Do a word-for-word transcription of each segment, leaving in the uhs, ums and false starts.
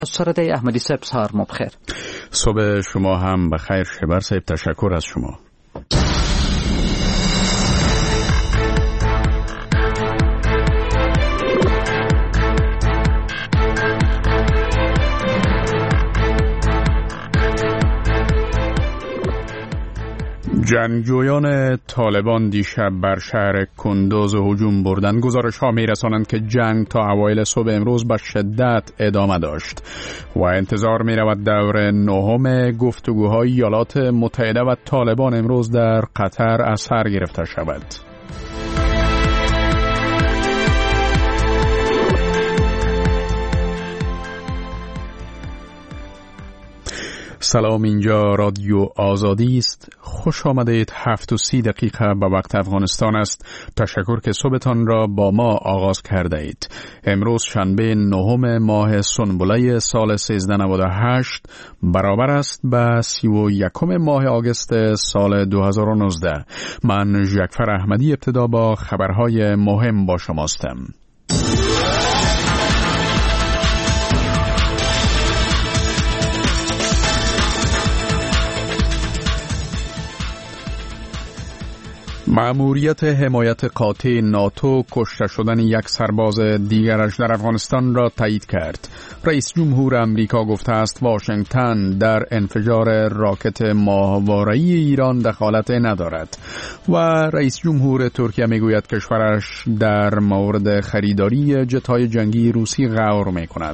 سرده احمدی صاحب سهار مو بخیر. صبح شما هم بخیر. شبر صاحب تشکر از شما. جنگجویان طالبان دیشب بر شهر کندوز هجوم بردند. گزارش‌ها می‌رسانند که جنگ تا اوایل صبح امروز به شدت ادامه داشت و انتظار می‌رود دور نهم گفتگوهای ایالات متحده و طالبان امروز در قطر از سر گرفته شود. سلام، اینجا رادیو آزادی است. خوش آمدید. هفت و سی دقیقه به وقت افغانستان است. تشکر که صبحتان را با ما آغاز کرده اید. امروز شنبه نهم ماه سنبله سال سیزده نود و هشت برابر است به سی و یکم ماه آگوست سال دو هزار و نوزده. من ژکفر احمدی ابتدا با خبرهای مهم با شماستم. مأموریت حمایت قاطع ناتو کشته شدن یک سرباز دیگرش در افغانستان را تایید کرد. رئیس جمهور امریکا گفته است واشنگتن در انفجار راکت ماهواره‌ای ایران دخالت ندارد و رئیس جمهور ترکیه میگوید کشورش در مورد خریداری جت‌های جنگی روسی غور می‌کند.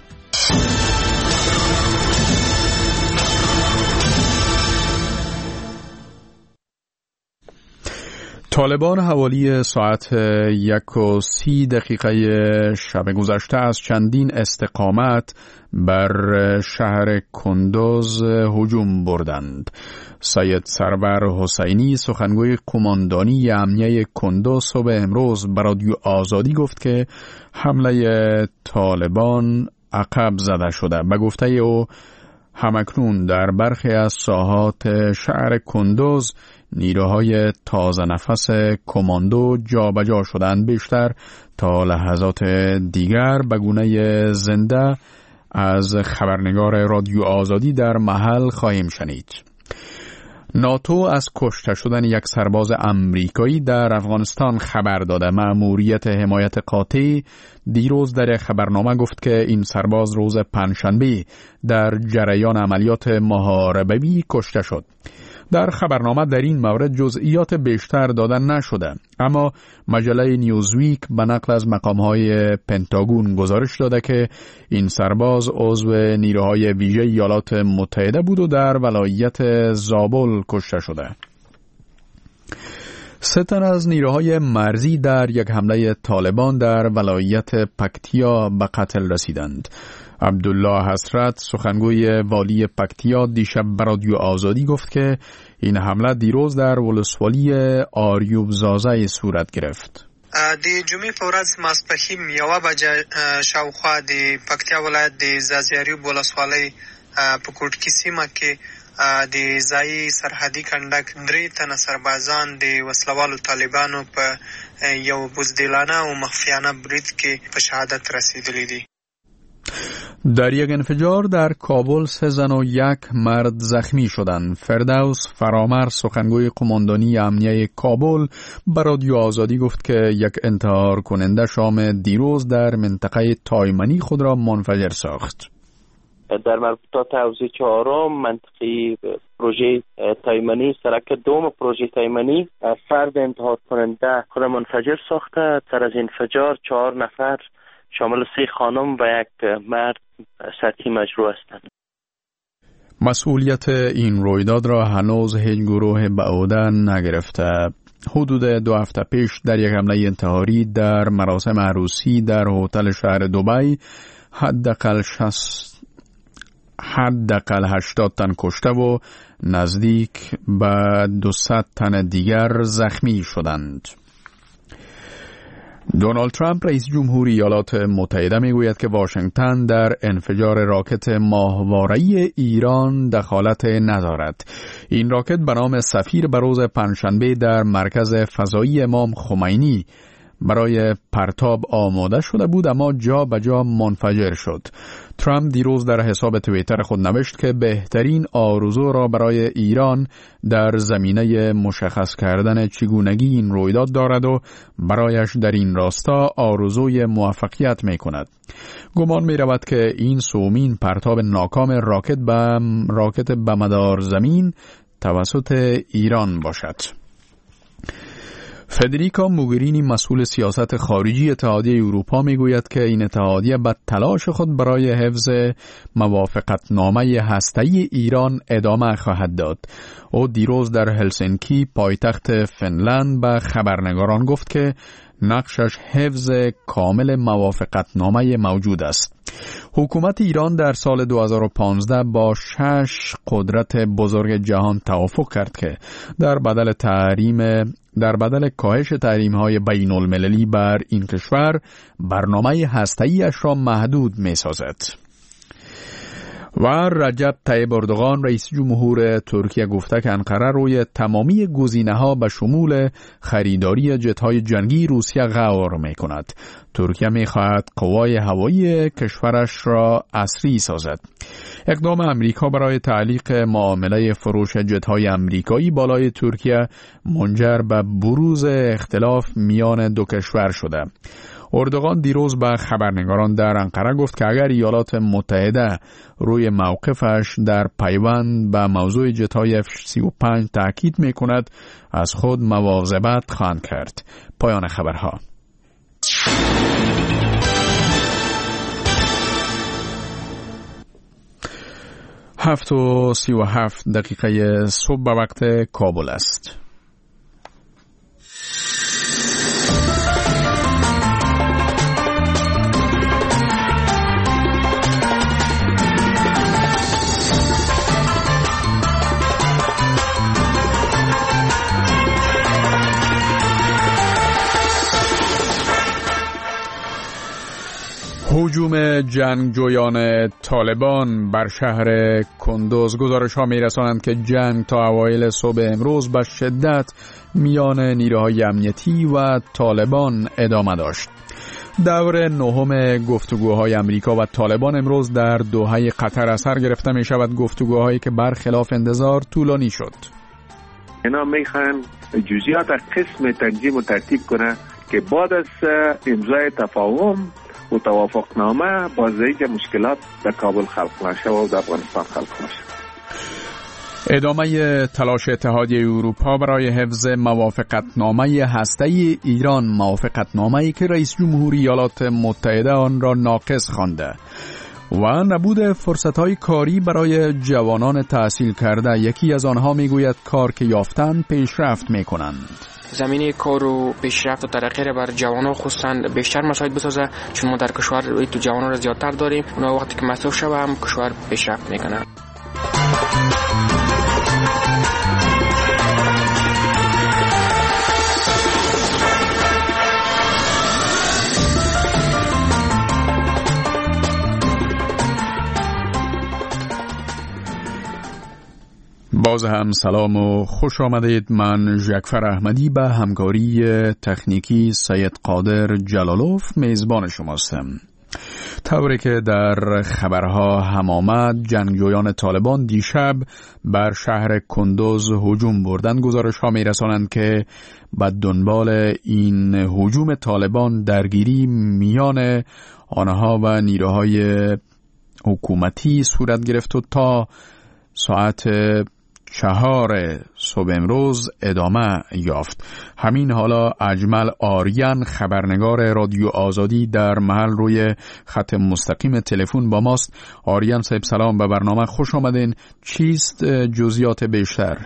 طالبان حوالی ساعت یک و سی دقیقه شب گذشته از چندین استقامت بر شهر کندوز هجوم بردند. سید سرور حسینی سخنگوی قماندانی امنیه کندوز صبح امروز به رادیو آزادی گفت که حمله طالبان عقب زده شده. به گفته او همکنون در برخی از ساحات شهر کندوز نیروهای تازه نفس کماندو جابجا شدند. بیشتر تا لحظات دیگر به گونه زنده از خبرنگار رادیو آزادی در محل خواهیم شنید. ناتو از کشته شدن یک سرباز امریکایی در افغانستان خبر داده. مأموریت حمایت قاطع دیروز در خبرنامه گفت که این سرباز روز پنجشنبه در جریان عملیات محاربه‌ای کشته شد. در خبرنامه در این مورد جزئیات بیشتر داده نشده، اما مجله نیوزویک به نقل از مقام‌های پنتاگون گزارش داده که این سرباز عضو نیروهای ویژه ایالات متحده بود و در ولایت زابل کشته شده. سه تن از نیروهای مرزی در یک حمله طالبان در ولایت پکتیا به قتل رسیدند. عبدالله حسرت سخنگوی والی پکتیا دیشب به رادیو آزادی گفت که این حمله دیروز در ولسوالی آریوب زازه صورت گرفت. د جمعې په ورځ ماسپښین یوه بجه شاوخوا د پکتیا ولایت د زازیاریوب ولسوالۍ په کوټکي سیمه کې د ځایي سرحدي کنډک درې تنه سربازان د وسلوالو طالبانو په یو بزدلانه او مخفیانه برید کې په شهادت رسیدلی دي. در یک انفجار در کابل سه زن و یک مرد زخمی شدند. فردوس فرامر سخنگوی قماندانی امنیه کابل به رادیو آزادی گفت که یک انتحار کننده شام دیروز در منطقه تایمنی خود را منفجر ساخت. در مربوطات حوزه چهارم منطقه پروژه تایمنی سرک دوم پروژه تایمنی فرد انتحار کننده خود منفجر ساخته. در از انفجار چهار نفر شامل سه خانم و یک مرد سطحی مجروح هستند. مسئولیت این رویداد را هنوز هیچ گروه به عهده نگرفته. حدود دو هفته پیش در یک حمله انتحاری در مراسم عروسی در هتل شهر دبی حداقل شصت حداقل هشتاد تن کشته و نزدیک به دویست تن دیگر زخمی شدند. دونالد ترامپ رئیس جمهور ایالات متحده میگوید که واشنگتن در انفجار راکت ماهواره‌ای ایران دخالت ندارد. این راکت به نام سفیر به روز پنجشنبه در مرکز فضایی امام خمینی برای پرتاب آماده شده بود اما جا به جا منفجر شد. ترامپ دیروز در حساب توییتر خود نوشت که بهترین آرزو را برای ایران در زمینه مشخص کردن چگونگی این رویداد دارد و برایش در این راستا آرزوی موفقیت می کند. گمان می رود که این سومین پرتاب ناکام راکت به راکت به مدار زمین توسط ایران باشد. فدریکا موگرینی مسئول سیاست خارجی اتحادیه اروپا میگوید که این اتحادیه به تلاش خود برای حفظ موافقتنامه هسته‌ای ایران ادامه خواهد داد. او دیروز در هلسینکی پایتخت فنلند به خبرنگاران گفت که نقشش حفظ کامل موافقتنامه موجود است. حکومت ایران در سال دو هزار و پانزده با شش قدرت بزرگ جهان توافق کرد که در بدل تحریم در بدل کاهش تحریم‌های بین المللی بر این کشور برنامه هسته‌ای‌اش را محدود می‌سازد. و رجب طیب اردوغان رئیس جمهور ترکیه گفته که انقره روی تمامی گزینه‌ها به شمول خریداری جت‌های جنگی روسیه غور می‌کند. ترکیه می‌خواهد قوای هوایی کشورش را عصری سازد. اقدام امریکا برای تعلیق معامله فروش جت‌های امریکایی بالای ترکیه منجر به بروز اختلاف میان دو کشور شده. اردوغان دیروز به خبرنگاران در انقره گفت که اگر ایالات متحده روی موقفش در پیوند به موضوع جت‌های اف سی و پنج تاکید می‌کند از خود مواظبت خواهند کرد. پایان خبرها. هفت و سی و هفت دقیقه صبح به وقت کابل است. هجوم جنگجویان طالبان بر شهر کندوز گزارش ها می رسانند که جنگ تا اوایل صبح امروز به شدت میان نیروهای امنیتی و طالبان ادامه داشت. دور نهم گفتگوهای امریکا و طالبان امروز در دوحه قطر از سر گرفته می شود، گفتگوهایی که برخلاف انتظار طولانی شد. اینا میخوان جزئیات قسم تنظیم و ترتیب کنه که بعد از امضای تفاهم و توافقنامه بازدهی مشکلات در کابل خلق نشه و در افغانستان خلق نشه. ادامه تلاش اتحادیه اروپا برای حفظ موافقتنامه هسته‌ای ایران، موافقتنامه‌ای که رئیس جمهوری ایالات متحده آن را ناقص خوانده، و نبود فرصت‌های کاری برای جوانان تحصیل کرده. یکی از آنها میگوید کار که یافتن پیشرفت میکنند. زمینه کار و پیشرفت و ترقی را بر جوانان خصوصا بیشتر مساعد بسازه، چون ما در کشور تو جوانان را زیادتر داریم. اونا وقتی که مصرف شوه هم کشور پیشرفت میکنه. باز هم سلام و خوش آمدید. من ژکفر احمدی به همکاری تکنیکی سید قادر جلالوف میزبان شماستم. طوری که در خبرها هم آمد، جنگجویان طالبان دیشب بر شهر کندوز هجوم بردند. گزارش ها می رسانند که به دنبال این هجوم طالبان درگیری میان آنها و نیروهای حکومتی صورت گرفت و تا ساعت چهار صبح امروز ادامه یافت. همین حالا اجمل آریان خبرنگار رادیو آزادی در محل روی خط مستقیم تلفن با ماست. آریان صاحب سلام، به برنامه خوش آمدین. چیست جزئیات بیشتر؟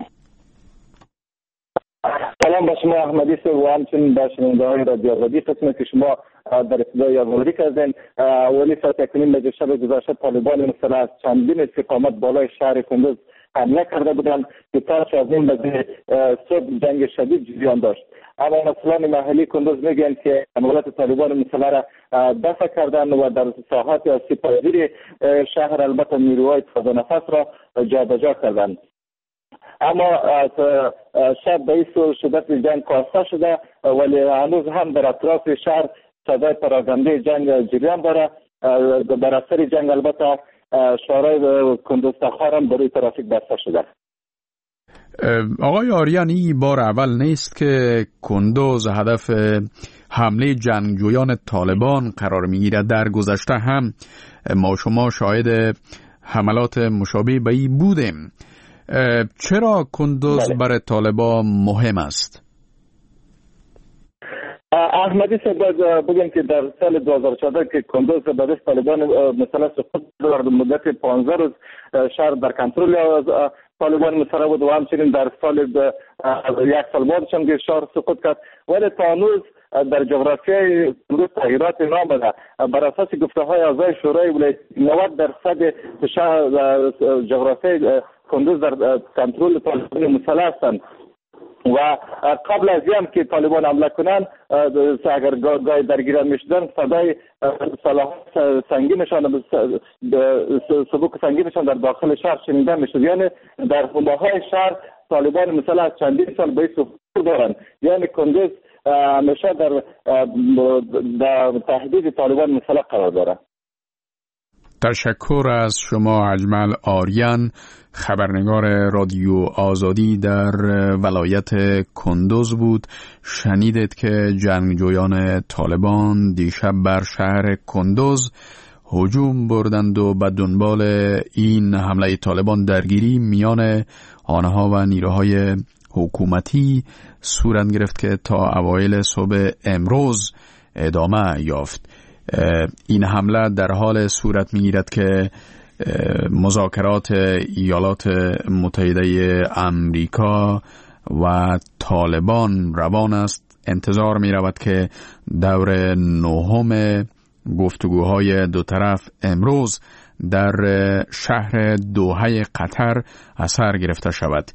سلام به شما احمدی صاحب و همچنین به شنونده‌های رادیو آزادی. قسمی که شما در ابتدای آماده کردین، اولی ساعت اکنون به شب گذشته طالبان مسلح از چندین استقامت بالای شهر کندوز حمله کرده بودند که پس از این به صبح جنگ شدید جریان داشت. اما مسئولان محلی کندوز میگن که حملات طالبان مسلح را دفع کردند و در ساحات آسیب پذیر شهر البته نیروهای تازه نفس را جابجا کردند. اما شب به این شدت جنگ کاسته شده ولی هنوز هم در اطراف شهر صدای پراگنده جنگ جریان داره. بر اثر جنگ البته شهرهای کندوز تخار هم برای ترافیک بسته شده. آقای آریان، این بار اول نیست که کندوز هدف حمله جنگجویان طالبان قرار میگیرد. در گذشته هم ما شما شاهد حملات مشابه به این بودیم. چرا کندوز بله. برای طالبان مهم است؟ احمدی صاحب بگم که در سال دو هزار و چهارده که کندوز به دست طالبان مثلا سقوط در مدت پانزده روز شهر در کنترل طالبان مثلا بود و همچنین در سال یک سال بعدش هم که شهر سقوط کرد، ولی تا هنوز در جغرافیای کندوز تغییرات نامده. بر اساس گفته‌های اعضای شورای ولایت نود درصد شهر جغرافیای کندوز در کنترل طالبان مسلح هستند و قبل از اینم که طالبان حمله کنن اگر گاه درگیران میشدن صدای سلاح سنگینشان سبوک سنگینشان در داخل شهر شنیده میشد. یعنی در حومه‌های شهر طالبان مسلح از چندین سال به سقوط دارن. یعنی کندوز همیشه در در تهدید طالبان مسلح قرار داره. تشکر از شما اجمل آریان، خبرنگار رادیو آزادی در ولایت کندوز بود. شنیدید که جنگجویان طالبان دیشب بر شهر کندوز هجوم بردند و به دنبال این حمله طالبان درگیری میان آنها و نیروهای حکومتی صورت گرفت که تا اوایل صبح امروز ادامه یافت. این حمله در حال صورت میگیرد که مذاکرات ایالات متحده امریکا و طالبان روان است. انتظار می رود که دور نهم گفتگوهای دو طرف امروز در شهر دوحه قطر اثر گرفته شود.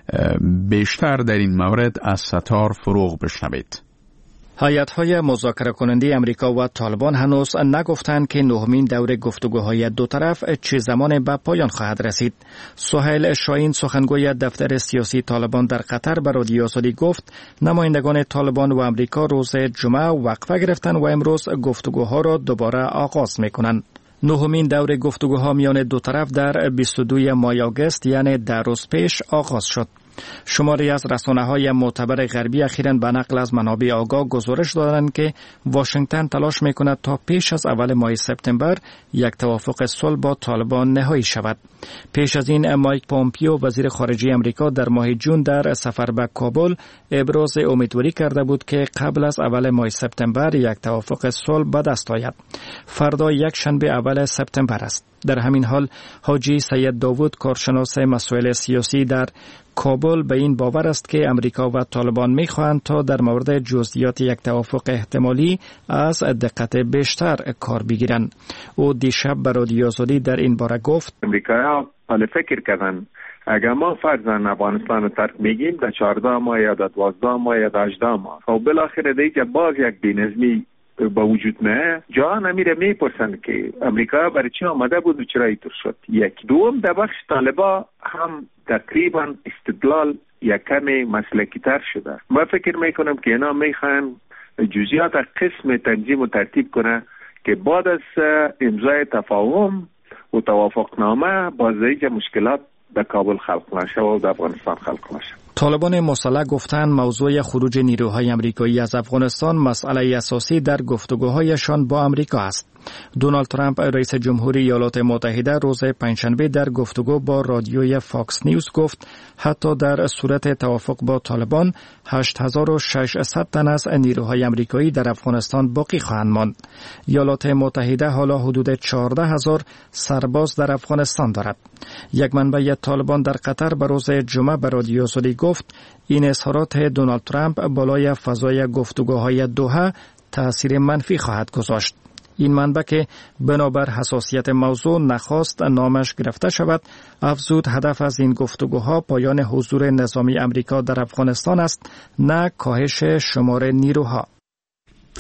بیشتر در این مورد از ستار فروغ بشنوید. هیئت‌های مذاکره کننده امریکا و طالبان هنوز نگفتند که نهمین دور گفتگوهای دو طرف چه زمان به پایان خواهد رسید. سهیل شاهین، سخنگوی دفتر سیاسی طالبان در قطر، به رادیو آزادی گفت نمایندگان طالبان و امریکا روز جمعه وقفه گرفتند و امروز گفتگوها را دوباره آغاز می‌کنند. نهمین دور گفتگوها میان دو طرف در بیست و دو ماه آگوست یعنی در روز پیش آغاز شد. شماری از رسانه‌های معتبر غربی اخیراً به نقل از منابع آگاه گزارش دادند که واشنگتن تلاش می‌کند تا پیش از اول ماه سپتامبر یک توافق صلح با طالبان نهایی شود. پیش از این مایک پومپیو وزیر خارجه امریکا در ماه جون در سفر به کابل ابراز امیدواری کرده بود که قبل از اول ماه سپتامبر یک توافق صلح به دست آید. فردا یک شنبه اول سپتامبر است. در همین حال حاجی سید داوود، کارشناس مسائل سیاسی در کابل، به این باور است که امریکا و طالبان می‌خواهند تا در مورد جزئیات یک توافق احتمالی از دقت بیشتر کار بگیرند. او دیشب به رادیو آزادی در این باره گفت امریکایی‌ها حالا فکر کردن اگر ما فرضاً افغانستان رو ترک میگیم در چهارده ماه یا در دوازده ماه یا در هجده ماه و بالاخره دیگه باز یک بی‌نظمی با وجود نه، جهان امیره میپرسند که امریکا برای چی آمده بود و چرا اینطور شد. یک دوم در بخش طالبا هم تقریبا استدلال یک کمی مسلکی تر شده. من فکر میکنم که اینا میخوان جزئیات قسم تنظیم و ترتیب کنه که بعد از امضای تفاهم و توافقنامه باز دیگه مشکلات در کابل خلق نشه و در افغانستان خلق نشه. طالبان مسلح گفتند موضوع خروج نیروهای امریکایی از افغانستان مسئله اساسی در گفتگوهایشان با امریکا است. دونالد ترامپ رئیس جمهوری ایالات متحده روز پنجشنبه در گفتگو با رادیوی فاکس نیوز گفت حتی در صورت توافق با طالبان هشت هزار و ششصد تن از نیروهای امریکایی در افغانستان باقی خواهند ماند. ایالات متحده حالا حدود چهارده هزار سرباز در افغانستان دارد. یک منبع طالبان در قطر به روز جمعه به رادیو آزادی گفت این اظهارات دونالد ترامپ بالای فضای گفتگوهای دوحه تأثیر منفی خواهد گذاشت. این منبع که بنابر حساسیت موضوع نخواست نامش گرفته شود افزود هدف از این گفتگوها پایان حضور نظامی امریکا در افغانستان است، نه کاهش شمار نیروها.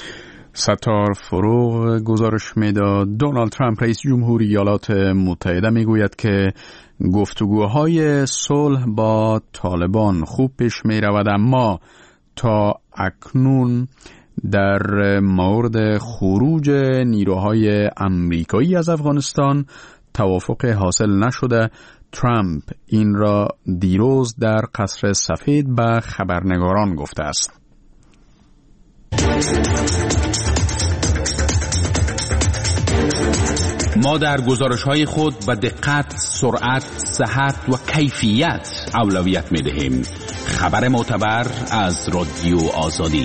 ستار فروغ گزارش میداد. دونالد ترامپ رئیس جمهوری ایالات متحده میگوید که گفتگوهای صلح با طالبان خوب پیش می رود، اما تا اکنون در مورد خروج نیروهای امریکایی از افغانستان توافق حاصل نشده. ترامپ این را دیروز در قصر سفید به خبرنگاران گفته است. ما در گزارش‌های خود به دقت، سرعت، صحت و کیفیت اولویت می‌دهیم. خبر معتبر از رادیو آزادی.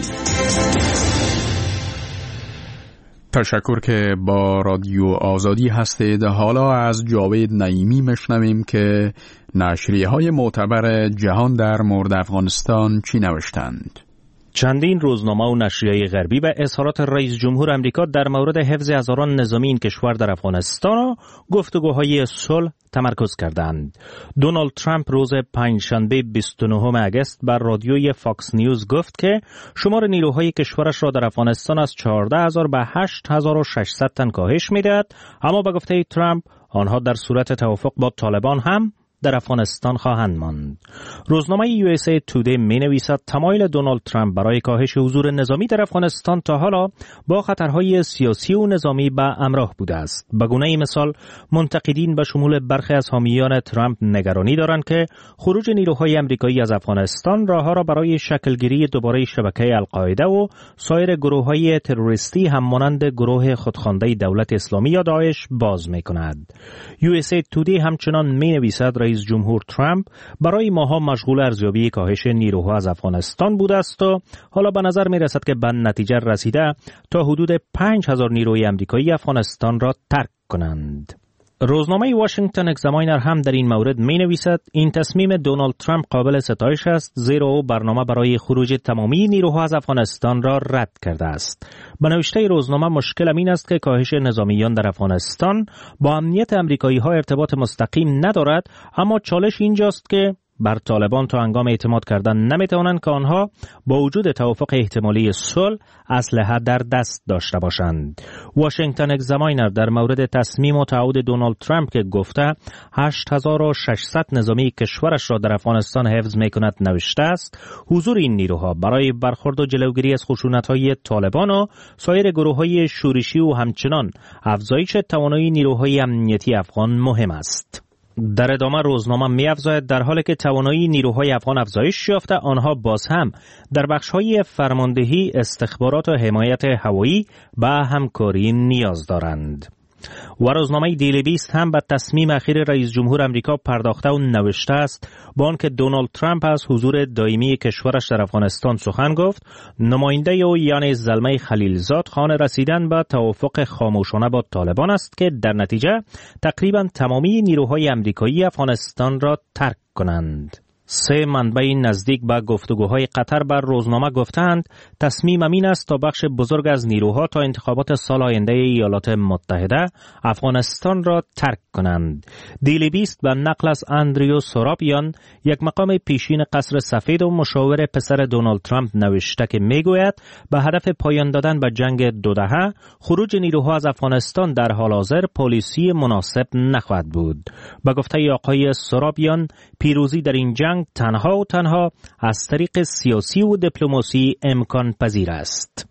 تشکر که با رادیو آزادی هستید. حالا از جاوید نعیمی مشنویم که نشریه‌های معتبر جهان در مورد افغانستان چی نوشتند. چندین روزنامه و نشریه غربی به اظهارات رئیس جمهور آمریکا در مورد حفظ هزاران نظامی این کشور در افغانستان و گفتگوهای صلح تمرکز کردند. دونالد ترامپ روز پنجشنبه بیست و نهم آگوست بر رادیوی فاکس نیوز گفت که شمار نیروهای کشورش را در افغانستان از چهارده هزار به هشت هزار و ششصد تن کاهش می‌دهد، اما به گفته ترامپ آنها در صورت توافق با طالبان هم در افغانستان خواهند ماند. روزنامه یو اس ای تودی می نویسد تمایل دونالد ترامپ برای کاهش حضور نظامی در افغانستان تا حالا با خطرهای سیاسی و نظامی به همراه بوده است. به گونه مثال منتقدین به شمول برخی از حامیان ترامپ نگرانی دارند که خروج نیروهای آمریکایی از افغانستان راهها را برای شکلگیری دوباره شبکه القاعده و سایر گروه‌های تروریستی هم مانند گروه خودخوانده دولت اسلامی یا داعش باز می‌کند. یو اس ای تودی همچنان می نویسد رئیس جمهور ترامپ برای ماها مشغول ارزیابی کاهش نیروها از افغانستان بوده است و حالا به نظر می رسد که به نتیجه رسیده تا حدود پنج هزار نیروی آمریکایی افغانستان را ترک کنند. روزنامه واشنگتن اگزاماینر هم در این مورد می نویسد این تصمیم دونالد ترامپ قابل ستایش است، زیرا او برنامه برای خروج تمامی نیروها از افغانستان را رد کرده است. به نوشته روزنامه مشکل این است که کاهش نظامیان در افغانستان با امنیت آمریکایی ها ارتباط مستقیم ندارد، اما چالش اینجاست که بر طالبان تا هنگام اعتماد کردن نمیتوانند که آنها با وجود توافق احتمالی صلح اسلحه در دست داشته باشند. واشنگتن اگزاماینر در مورد تصمیم و تعهد دونالد ترامپ که گفته هشت هزار و ششصد نظامی کشورش را در افغانستان حفظ میکند نوشته است حضور این نیروها برای برخورد و جلوگیری از خشونت‌های طالبان و سایر گروه‌های شورشی و همچنان افزایش توانایی نیروهای امنیتی افغان مهم است. در ادامه روزنامه می‌افزاید در حالی که توانایی نیروهای افغان افزایش یافته، آنها باز هم در بخش‌های فرماندهی، استخبارات و حمایت هوایی به همکاری نیاز دارند. و روزنامه دیلی بیست هم به تصمیم اخیر رئیس جمهور آمریکا پرداخته و نوشته است با آنکه دونالد ترامپ از حضور دائمی کشورش در افغانستان سخن گفت، نماینده او یعنی زلمه خلیلزاد خانه رسیدن به توافق خاموشانه با طالبان است که در نتیجه تقریبا تمامی نیروهای آمریکایی افغانستان را ترک کنند. سه منبع نزدیک به گفتگوهای قطر بر روزنامه گفتند تصمیم این است تا بخش بزرگ از نیروها تا انتخابات سال آینده ایالات متحده افغانستان را ترک کنند. دیلی بیست به نقل از اندریو سورابیان، یک مقام پیشین قصر سفید و مشاور پسر دونالد ترامپ نوشته که میگوید به هدف پایان دادن به جنگ دو دهه خروج نیروها از افغانستان در حال حاضر پالیسی مناسب نخواهد بود. به گفته آقای سورابیان پیروزی در این جنگ تنها و تنها از طریق سیاسی و دیپلماسی امکان پذیر است.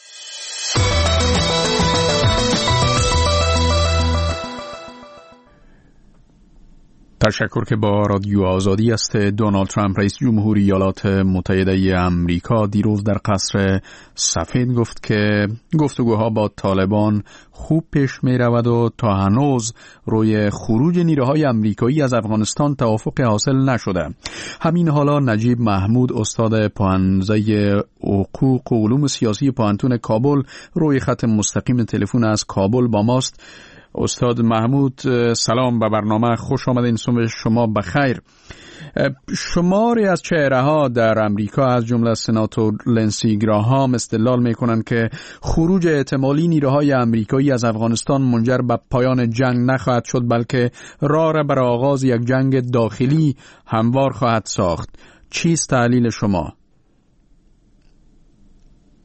تشکر که با رادیو آزادی است. دونالد ترامپ رئیس جمهوری ایالات متحده آمریکا دیروز در قصر سفید گفت که گفتگوها با طالبان خوب پیش می رود و تا هنوز روی خروج نیروهای آمریکایی از افغانستان توافق حاصل نشده. همین حالا نجیب محمود استاد پوهنځی حقوق و علوم سیاسی پوهنتون کابل روی خط مستقیم تلفن از کابل با ماست. استاد محمود سلام به برنامه، خوش آمدین. صبح شما بخیر. شماری از چهره‌ها در امریکا از جمله سناتور لنسی گراهام استدلال می‌کنند که خروج احتمالی نیروهای آمریکایی از افغانستان منجر به پایان جنگ نخواهد شد، بلکه راه را برای آغاز یک جنگ داخلی هموار خواهد ساخت. چیست تحلیل شما؟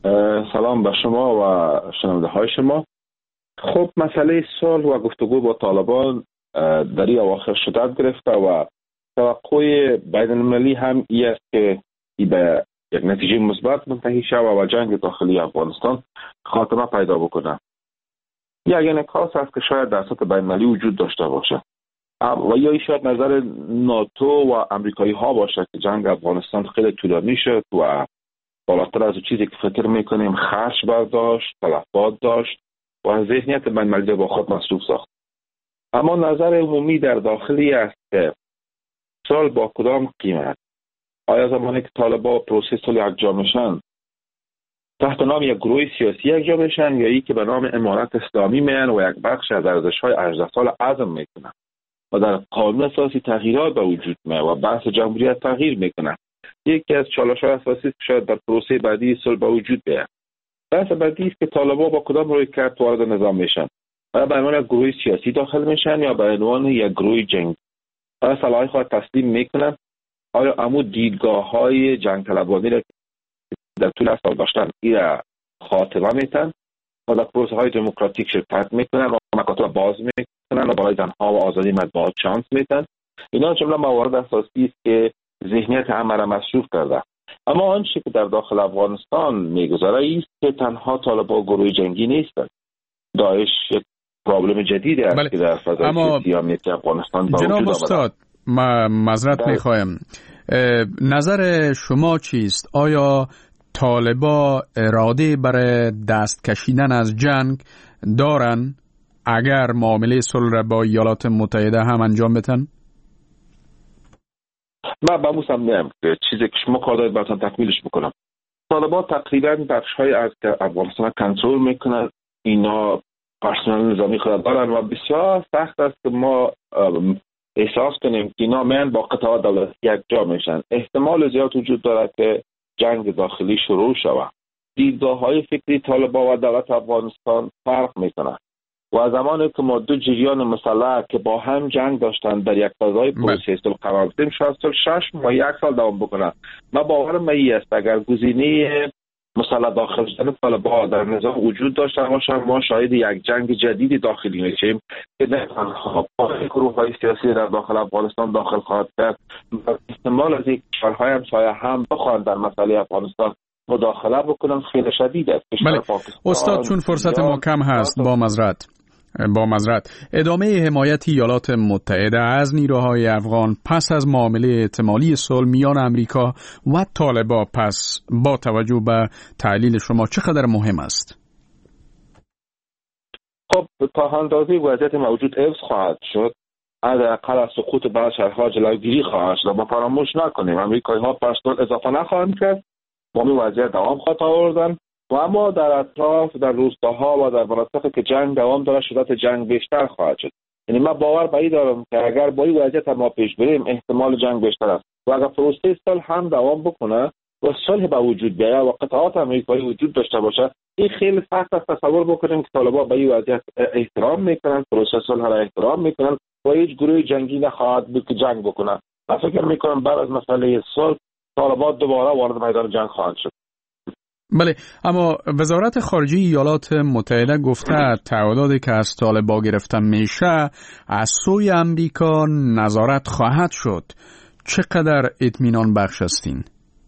سلام به شما و شنونده های شما. خب مسئله صلح و گفتگو با طالبان در این اواخر شدت گرفته و توقع بین المللی هم این است که ای به یک نتیجه مثبت منتهی شود و جنگ داخلی افغانستان خاتمه پیدا بکنه. یک انعکاس است که شاید در سطح بین المللی وجود داشته باشه و یا شاید نظر ناتو و امریکایی ها باشه که جنگ افغانستان خیلی طولانی شد و بالاتر از چیزی که فکر میکنیم خرج برداشت، تلفات داشت و ذهنیت بین المللی با خود مصروف ساخت. اما نظر عمومی در داخلی است که صلح با کدام قیمت؟ آیا زمانی که طالبان پروسه صلح یکجا میشن تحت نام یک گروه سیاسی یکجا میشن یا ای که به نام امارت اسلامی میان و یک بخش از ارزش‌های هجده سال عزم میکنن و در قانون اساسی تغییرات به وجود میاد و بحث جمهوریت تغییر میکنه؟ یکی از چالش‌های اساسی که شاید در پروسه بعدی صلح به وجود بیاد. بحث بعدی است که طالبان با کدام رویکرد وارد نظام میشن؟ آیا به عنوان یک گروه سیاسی داخل میشن یا به عنوان یک گروه جنگی؟ آیا سلاح خود تسلیم میکنن؟ آیا عمود دیدگاه‌های جنگ طلبانی را در طول سال داشتن این خاتمه میتن و در پروسه های دموکراتیک شرکت میکنن و مکاتب باز میکنن و برای زنها و آزادی مطبوعات شانس میتن؟ اینا جمله موارد اساسی است که ذهنیت همه را مصروف کرده. اما آنچه که در داخل افغانستان میگذره است که تنها طالبان گروه جنگی نیستند. داعش یک پرابلم جدیدی است که در فضای سیاسی افغانستان با جناب وجود استاد ما معذرت میخوایم، نظر شما چیست؟ آیا طالبان اراده برای دست کشیدن از جنگ دارن اگر معامله صلح را با ایالات متحده هم انجام بدن؟ من به موسم نیم که چیزی که شما کار دارید براتون تکمیلش بکنم. طالبان تقریبا بخش‌های از که افغانستان کنترل میکنن، اینا پرسنل نظامی خود دارن و بسیار سخت است که ما احساس کنیم که اینا من با قطعات دولتی یک جا میشن. احتمال زیاد وجود دارد که جنگ داخلی شروع شود. دیدگاه‌های فکری طالبان و دولت افغانستان فرق میکنن و زمانی که ما دو جریان مسلح که با هم جنگ داشتن در یک فضای پروسه صلح قرار بدیم شاید سال شش ماه یک سال دوام بکنن. من باورم این است اگر گزینه مسلح داخل شدن طالبان در نظام وجود داشته باشه ما شاید یک جنگ جدیدی داخلی میشیم که نه تنها گروه‌های سیاسی در داخل افغانستان داخل خواهد کرد، احتمال از یک کشورهای همسایه هم بخواهند در مسئله افغانستان مداخله بکنن خیلی شدید است. بله استاد، چون فرصت ما کم هست با معذرت با معذرت ادامه حمایت ایالات متحده از نیروهای افغان پس از معامله احتمالی صلح میان امریکا و طالبان پس با توجه به تحلیل شما چقدر مهم است؟ خب تا اندازه وضعیت موجود حفظ خواهد شد، حداقل از سقوط بعض شهرها جلوگیری خواهد شد. ما فراموش نکنیم امریکایی ها پرسنل اضافه نخواهند کرد، با این وضعیت دوام خواهد آوردن و اما در اطراف در روستاها و در مناطقی که جنگ دوام داره شدت جنگ بیشتر خواهد شد. یعنی من باور به این دارم که اگر با این وضعیت ما پیش بریم احتمال جنگ بیشتر است و اگر پروسه صلح هم دوام بکنه و صلح به وجود بیاید و قطعات امریکایی وجود داشته باشه، این خیلی سخت است تصور بکنیم که طالبان به این وضعیت احترام میکنن، پروسه صلح را احترام میکنن و هیچ گروه جنگی نخواهد بود که جنگ بکنه. من فکر میکنم بعد از مسئله صلح طالبان دوباره وارد میدان جنگ خواهند شد. بله، اما وزارت خارجه ایالات متحده گفته تعهداتی که از طالبان گرفته میشه از سوی امریکا نظارت خواهد شد. چقدر اطمینان بخش هستین؟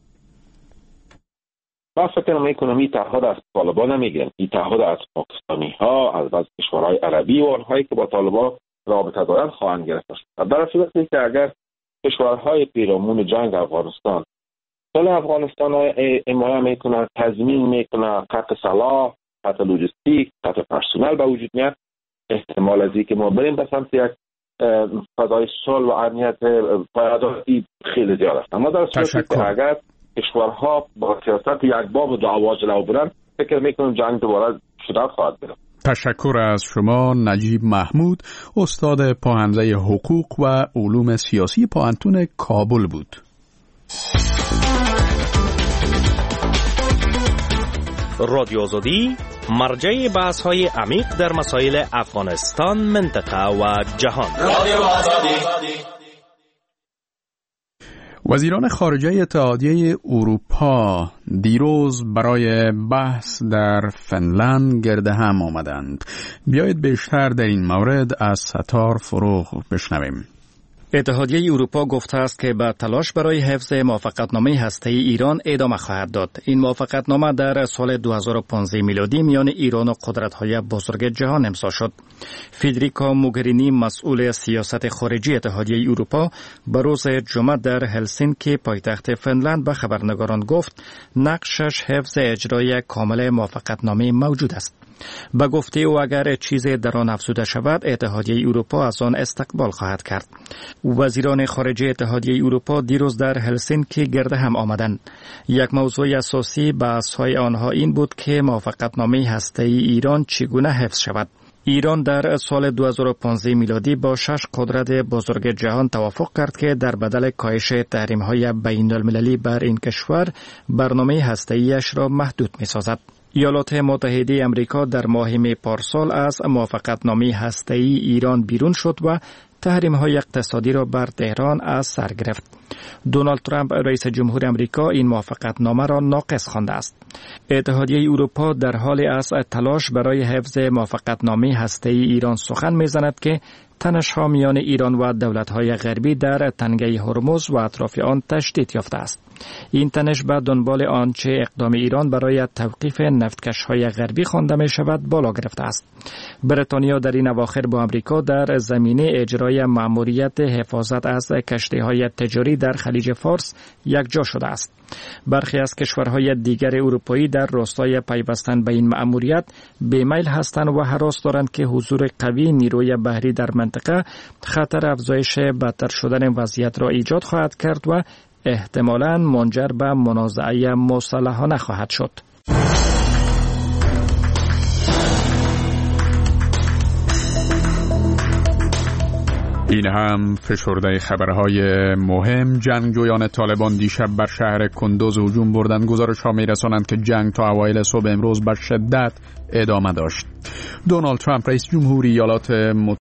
من فکر میکنم این تعهد از طالبان نمیگن، این تعهد از پاکستانی ها، از بعض کشورهای عربی و آنهایی که با طالبان رابطه دارند خواهند گرفت. در صورتی که اگر کشورهای پیرامون جنگ افغانستان صلح افغانستان ها حمایت میکنه، تضمین میکنه، قطع سلاح، قطع لوجستیک، قطع پرسنل به وجود میاد، احتمال از اینکه ما بریم به سمت یک فضای صلح و امنیت پایداری خیلی زیاد است. اما در صورتی که اگر کشورها با سیاست یک باب و دعوا جلو برن فکر میکنم جنگ دوباره شدت خواهد بود. تشکر از شما نجیب محمود، استاد پاهنزه حقوق و علوم سیاسی پوهنتون کابل بود. رادیو آزادی مرجع بحث‌های عمیق در مسائل افغانستان، منطقه و جهان. رادیو آزادی. وزیران خارجه اتحادیه اروپا دیروز برای بحث در فنلند گرد هم آمدند. بیایید بیشتر در این مورد از ستار فروغ بشنویم. اتحادیه اروپا گفته است که به تلاش برای حفظ موافقتنامه هسته‌ای ایران ادامه خواهد داد. این موافقتنامه در سال دو هزار و پانزده میلادی میان ایران و قدرت‌های بزرگ جهان امضا شد. فدریکا موگرینی مسئول سیاست خارجی اتحادیه اروپا به روز جمعه در هلسینکی پایتخت فنلند به خبرنگاران گفت نقشش حفظ اجرای کامل موافقتنامه موجود است. به گفته او اگر چیزی در آن افزوده شود اتحادیه اروپا از آن استقبال خواهد کرد. وزیران خارجه اتحادیه اروپا دیروز در هلسینکی گرد هم آمدند. یک موضوع اساسی بحث‌های آنها این بود که موافقتنامه هسته‌ای ایران چگونه حفظ شود. ایران در سال دو هزار و پانزده میلادی با شش قدرت بزرگ جهان توافق کرد که در بدل کاهش تحریم‌های بین‌المللی بر این کشور برنامه هسته‌ایش را محدود می‌سازد. ایالات متحده امریکا در ماه می پارسال از موافقتنامه هسته‌ای ایران بیرون شد و تحریم‌های اقتصادی را بر تهران از سر گرفت. دونالد ترامپ رئیس جمهور امریکا این موافقتنامه را ناقص خوانده است. اتحادیه اروپا در حال از تلاش برای حفظ موافقتنامه هسته‌ای ایران سخن می‌زند که تنش‌ها میان ایران و دولت‌های غربی در تنگه هرمز و اطراف آن تشدید یافته است. این تنش به دنبال آنچه اقدام ایران برای توقیف نفتکش‌های غربی خوانده می شود بالا گرفته است. بریتانیا در این اواخر با آمریکا در زمینه اجرای مأموریت حفاظت از کشتی‌های تجاری در خلیج فارس یکجا شده است. برخی از کشورهای دیگر اروپایی در راستای پیوستن به این مأموریت بیمیل هستند و هراس دارند که حضور قوی نیروی بحری در منطقه خطر افزایش بدتر شدن وضعیت را ایجاد خواهد کرد و احتمالاً منجر به منازعه مسلحانه خواهد شد. این هم فشرده خبرهای مهم. جنگجویان طالبان دیشب بر شهر کندوز هجوم بردند. گزارش‌ها می‌رسانند که جنگ تا اوایل صبح امروز به شدت ادامه داشت. دونالد ترامپ رئیس جمهوری ایالات